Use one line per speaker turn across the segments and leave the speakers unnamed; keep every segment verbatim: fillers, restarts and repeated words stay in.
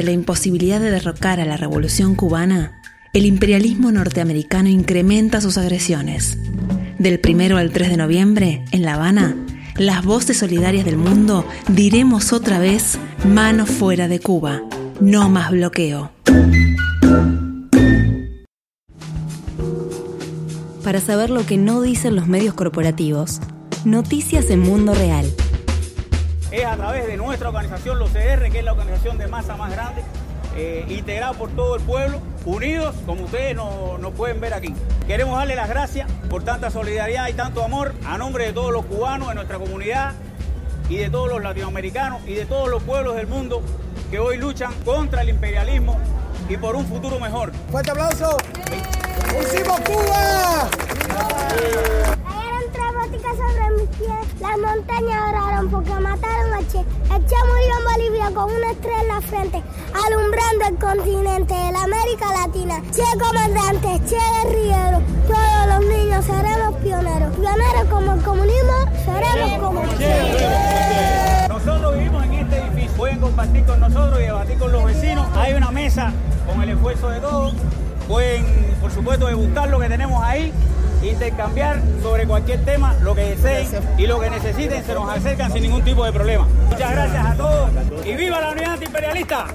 la imposibilidad de derrocar a la revolución cubana, el imperialismo norteamericano incrementa sus agresiones. Del primero al tres de noviembre, en La Habana, las voces solidarias del mundo diremos otra vez: mano fuera de Cuba, no más bloqueo.
Para saber lo que no dicen los medios corporativos, noticias en Mundo Real.
Es a través de nuestra organización, los C R, que es la organización de masa más grande, eh, integrada por todo el pueblo, unidos, como ustedes nos no pueden ver aquí. Queremos darle las gracias por tanta solidaridad y tanto amor a nombre de todos los cubanos de nuestra comunidad y de todos los latinoamericanos y de todos los pueblos del mundo que hoy luchan contra el imperialismo y por un futuro mejor.
¡Fuerte aplauso! ¡Pusimos Cuba!
Cayeron tres boticas sobre mis pies, las montañas oraron porque mataron a Che. El Che murió en Bolivia con una estrella en la frente, alumbrando el continente de la América Latina. Che comandante, Che guerrillero, todos los niños seremos pioneros. Pioneros como el comunismo, seremos como el Che.
Nosotros vivimos en este edificio, pueden compartir con nosotros y debatir con los vecinos. Hay una mesa con el esfuerzo de todos. Pueden, por supuesto, degustar lo que tenemos ahí, intercambiar sobre cualquier tema, lo que deseen y lo que necesiten, se nos acercan sin ningún tipo de problema. Muchas gracias a todos y ¡viva la unidad antiimperialista!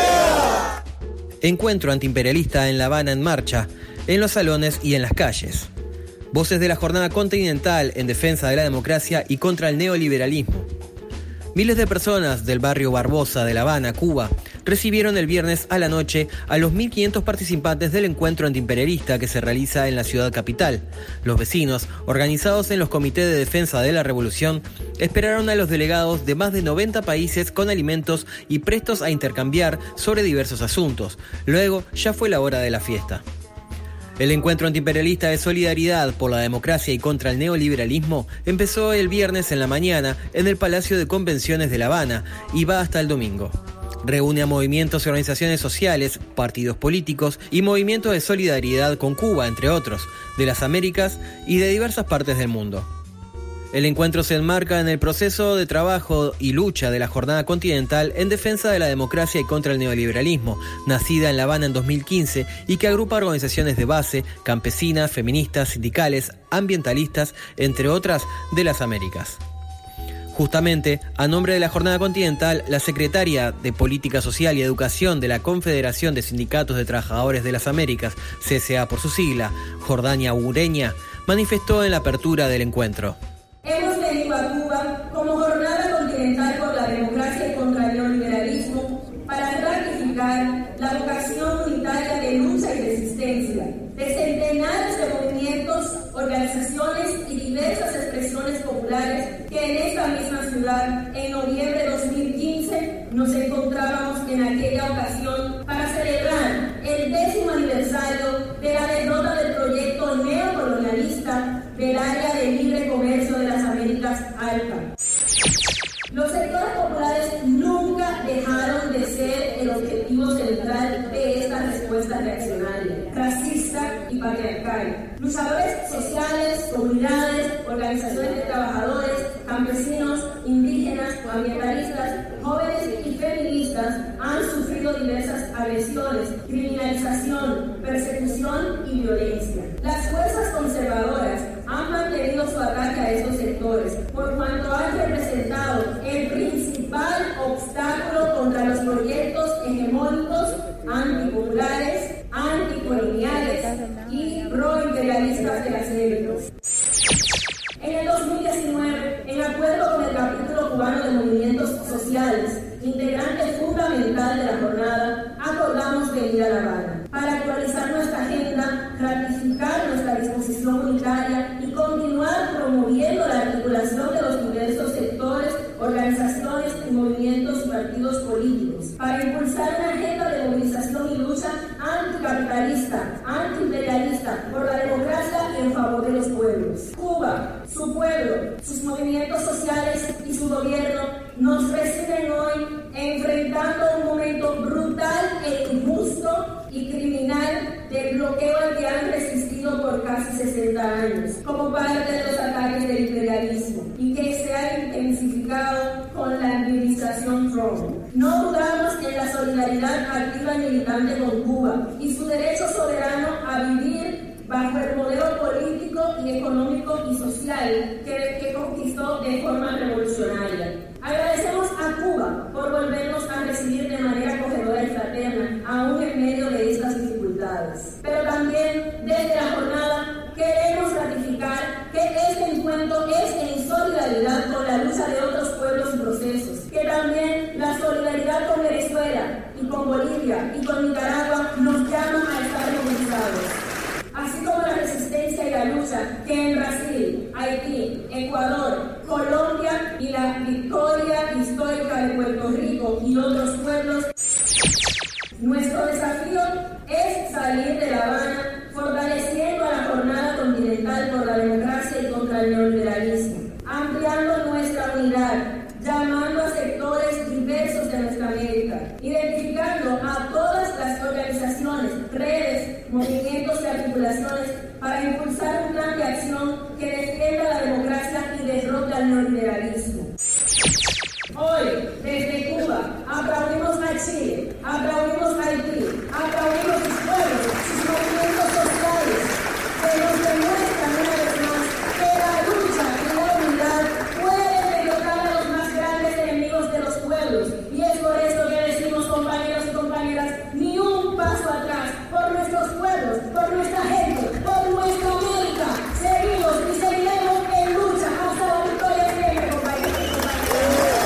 ¡Viva!
Encuentro antiimperialista en La Habana en marcha, en los salones y en las calles. Voces de la Jornada Continental en defensa de la democracia y contra el neoliberalismo. Miles de personas del barrio Barbosa de La Habana, Cuba, recibieron el viernes a la noche a los mil quinientos participantes del encuentro antiimperialista que se realiza en la ciudad capital. Los vecinos, organizados en los comités de defensa de la revolución, esperaron a los delegados de más de noventa países con alimentos y prestos a intercambiar sobre diversos asuntos. Luego ya fue la hora de la fiesta. El encuentro antiimperialista de solidaridad por la democracia y contra el neoliberalismo empezó el viernes en la mañana en el Palacio de Convenciones de La Habana y va hasta el domingo. Reúne a movimientos y organizaciones sociales, partidos políticos y movimientos de solidaridad con Cuba, entre otros, de las Américas y de diversas partes del mundo. El encuentro se enmarca en el proceso de trabajo y lucha de la Jornada Continental en defensa de la democracia y contra el neoliberalismo, nacida en La Habana en dos mil quince y que agrupa organizaciones de base, campesinas, feministas, sindicales, ambientalistas, entre otras, de las Américas. Justamente, a nombre de la Jornada Continental, la secretaria de Política Social y Educación de la Confederación de Sindicatos de Trabajadores de las Américas, C S A por su sigla, Jordania Ureña, manifestó en la apertura del encuentro.
Hemos venido a Cuba como Jornada Continental por la Democracia y contra el Neoliberalismo para ratificar la vocación unitaria de lucha y resistencia de centenares de movimientos, organizaciones y diversas expresiones populares que en esta misma ciudad, en noviembre de dos mil quince, nos encontrábamos en aquella ocasión para celebrar el décimo aniversario de la derrota del proyecto neocolonialista del área de libre comercio de las Américas Altas. Los sectores populares nunca dejaron de ser el objetivo central de esta respuesta reaccionaria, racista y patriarcal. Luchadores sociales, comunidades, organizaciones de trabajadores, campesinos, indígenas, ambientalistas, jóvenes y feministas han sufrido diversas agresiones, criminalización, persecución y violencia. Las fuerzas conservadoras han mantenido su ataque a esos sectores, por cuanto han representado el principal obstáculo contra los proyectos hegemónicos, antipopulares, anticoloniales y proimperialistas de las élites. En el dos mil diecinueve, en acuerdo con el capítulo cubano de movimientos sociales, integrante fundamental de la jornada, acordamos venir a La Habana para actualizar nuestra agenda, ratificar nuestra disposición unitaria y continuar promoviendo la articulación de los diversos sectores, organizaciones y movimientos y partidos políticos, para impulsar una agenda de movilización y lucha anticapitalista, antiimperialista, por la democracia y en favor de los pueblos. Cuba, su pueblo, sus movimientos sociales y su gobierno nos reciben hoy enfrentando un momento brutal e injusto y criminal del bloqueo al que han resistido por casi sesenta años, como parte de los ataques del imperialismo, y que se ha intensificado con la administración Trump. No dudamos en la solidaridad solidaridad activa y militante con Cuba y su derecho soberano a vivir bajo el modelo político y económico y social que, que conquistó de forma revolucionaria. Agradecemos a Cuba por volvernos a recibir de manera acogedora y fraterna, aún en medio de estas dificultades. Pero también, desde la jornada, queremos ratificar que este encuentro es en solidaridad con la lucha de otros pueblos y procesos, que también la solidaridad con Venezuela y con Bolivia y con Nicaragua nos llama a estar movilizados. Así como la resistencia y la lucha que en Brasil, Haití, Ecuador, Colombia y la victoria histórica de Puerto Rico y otros pueblos. Nuestro desafío es salir de La Habana fortaleciendo a la Jornada Continental por la Democracia y contra el Neoliberalismo, ampliando nuestra unidad, llamando a sectores diversos de nuestra América, identificando a todas las organizaciones, redes, movimientos y articulaciones para impulsar un plan de acción que defienda la democracia y derrote al neoliberalismo. Hoy, desde Cuba, aplaudimos a Chile, aplaudimos a Haití, aplaudimos sus pueblos, sus movimientos sociales, que nos demuestran una vez más que la lucha y la unidad pueden derrotar a los más grandes enemigos de los pueblos. Y es por eso que decimos, compañeros y compañeras, ni un paso atrás por nuestros pueblos, por nuestra gente, por nuestra América. Seguimos y seguiremos en lucha hasta la victoria siempre, compañeros y compañeras.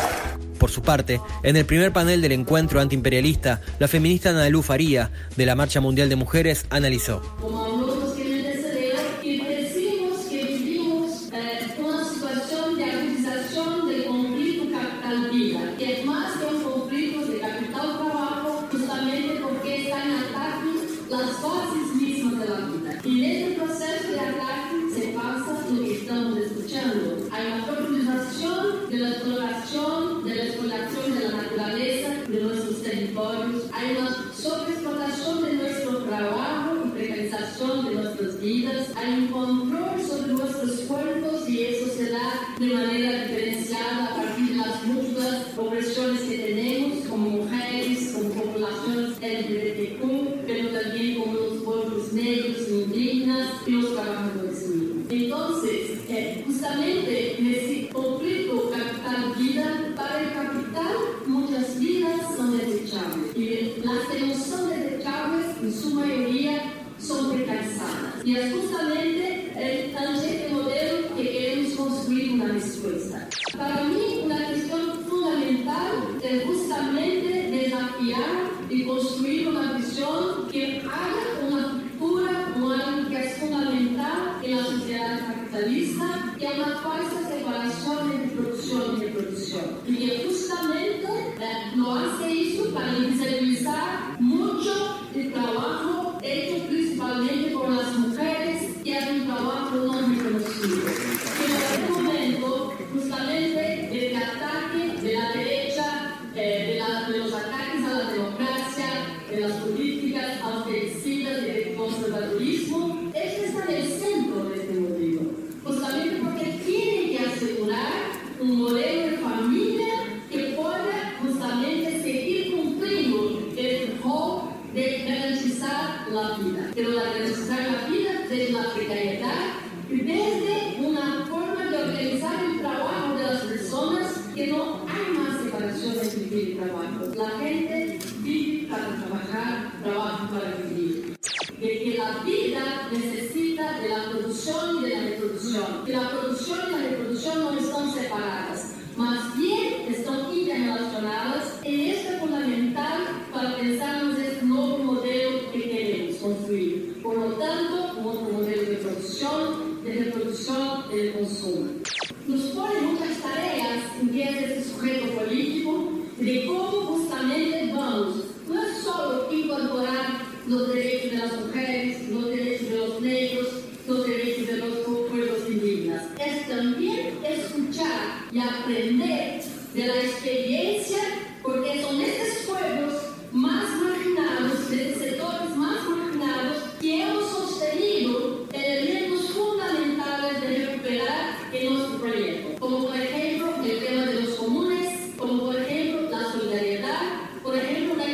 Por su parte, en el primer panel del encuentro antiimperialista, la feminista Ana Lu Faría, de la Marcha Mundial de Mujeres, analizó.
Como hablamos que me antecedió, y percibimos que vivimos eh, una situación de agudización del conflicto capital-vida, que es más que un conflicto de capital-trabajo, justamente porque está en ataque las bases mismas de la vida. Y en este proceso de ataque se pasa lo que estamos escuchando. Hay una profundización de la exploración, de la exploración de la naturaleza, de nuestros territorios. Hay una sobreexplotación de nuestro trabajo y precarización de nuestras vidas. Hay un control sobre nuestros cuerpos y eso se da de manera diferenciada a partir de las múltiples opresiones que tenemos como mujeres, como poblaciones L G B T Q, pero también como los pueblos negros y indígenas y los trabajadores mismos. Entonces, eh, justamente en ese conflicto capital-vida, para el capital muchas vidas son desechables y las que no son desechables en su mayoría son precarizadas. Y es justamente el, ante este modelo que queremos construir una respuesta. Para mí, una cuestión fundamental es justamente desafiar y construir una visión que haga una cultura, un algo que es fundamental en la sociedad capitalista, que es una falsa separación entre producción y reproducción. Y que justamente eh, lo hace eso para invisibilizar mucho el trabajo hecho principalmente por las mujeres, que es un trabajo no reconocido. Y en este momento, justamente, el ataque de la derecha, eh, de, la, de los ataques a la democracia, de las políticas austericidas, del conservadurismo, esto está en el centro de este modelo. Justamente porque tiene que asegurar un modelo de familia que pueda justamente seguir cumpliendo el rol de garantizar la vida. Pero la garantizar la vida desde la precariedad y desde una forma de organizar el trabajo de las personas que no hay más separación entre vida y trabajo. La gente vive para trabajar, trabaja para vivir. De que la vida necesita de la producción y de la reproducción. Que la producción y la reproducción no están separadas, más bien están interrelacionadas. Y esto es fundamental para pensarnos en este nuevo modelo que queremos construir. Por lo tanto, un otro modelo de producción, de reproducción y de consumo. Nos pone muchas tareas en que es este sujeto político de cómo justamente vamos, no es solo incorporar los derechos de las mujeres, los derechos de los negros, los derechos de los pueblos indígenas. Es también escuchar y aprender de la experiencia, porque son estos pueblos más marginados, de sectores más marginados, que hemos sostenido elementos fundamentales de recuperar en nuestro proyecto, como por ejemplo el tema de los comunes, como por ejemplo la solidaridad, por ejemplo la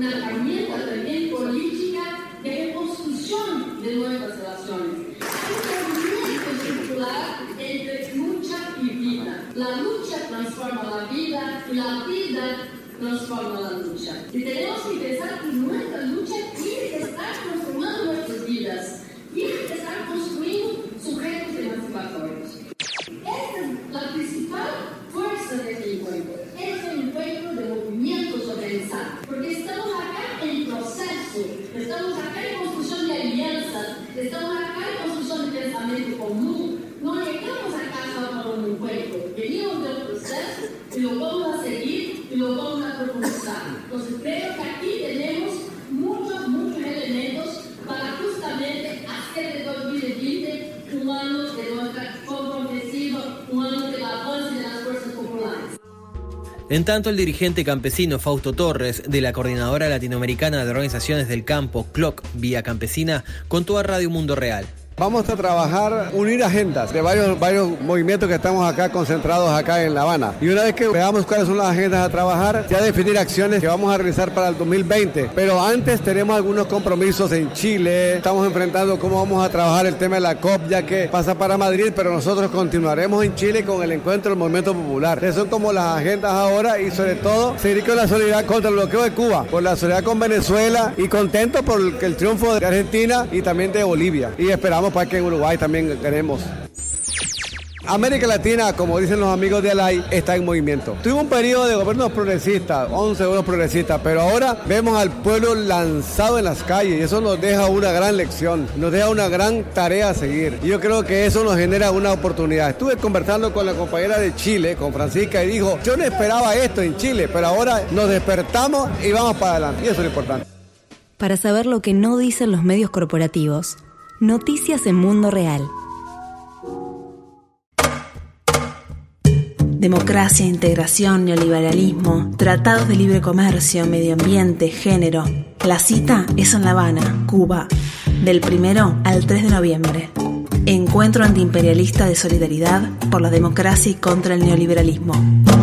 una herramienta también política de reconstrucción de nuevas relaciones. Hay un movimiento circular entre lucha y vida. La lucha transforma la vida y la vida transforma la lucha. Y tenemos que pensar que nuestra lucha tiene que estar transformando nuestras vidas, tiene que estar construyendo sujetos emancipatorios. Esta es la principal fuerza de este encuentro. Es un encuentro de movimientos organizados, porque estamos acá en proceso, estamos acá en construcción de alianzas, estamos acá en construcción de pensamiento común. No llegamos acá solo para un encuentro, venimos del proceso y lo vamos a seguir y lo vamos a profundizar. Entonces creo que aquí tenemos muchos, muchos elementos para justamente hacer de dos mil veinte un año de nuestra comprometido, un año del avance de las fuerzas populares.
En tanto, el dirigente campesino Fausto Torres, de la Coordinadora Latinoamericana de Organizaciones del Campo, C L O C Vía Campesina, contó a Radio Mundo Real.
Vamos a trabajar, unir agendas de varios, varios movimientos que estamos acá concentrados acá en La Habana. Y una vez que veamos cuáles son las agendas a trabajar, ya definir acciones que vamos a realizar para el dos mil veinte. Pero antes tenemos algunos compromisos en Chile. Estamos enfrentando cómo vamos a trabajar el tema de la COP, ya que pasa para Madrid, pero nosotros continuaremos en Chile con el encuentro del Movimiento Popular. Esas son como las agendas ahora y sobre todo seguir con la solidaridad contra el bloqueo de Cuba, por la solidaridad con Venezuela y contento por el, el triunfo de Argentina y también de Bolivia. Y esperamos para que en Uruguay también queremos. América Latina, como dicen los amigos de Alay, está en movimiento. Tuvimos un periodo de gobiernos progresistas, once gobiernos progresistas, pero ahora vemos al pueblo lanzado en las calles y eso nos deja una gran lección, nos deja una gran tarea a seguir. Y yo creo que eso nos genera una oportunidad. Estuve conversando con la compañera de Chile, con Francisca, y dijo, yo no esperaba esto en Chile, pero ahora nos despertamos y vamos para adelante. Y eso es lo importante.
Para saber lo que no dicen los medios corporativos, noticias en Mundo Real.
Democracia, integración, neoliberalismo, tratados de libre comercio, medio ambiente, género. La cita es en La Habana, Cuba, del primero al tres de noviembre. Encuentro antiimperialista de solidaridad por la democracia y contra el neoliberalismo.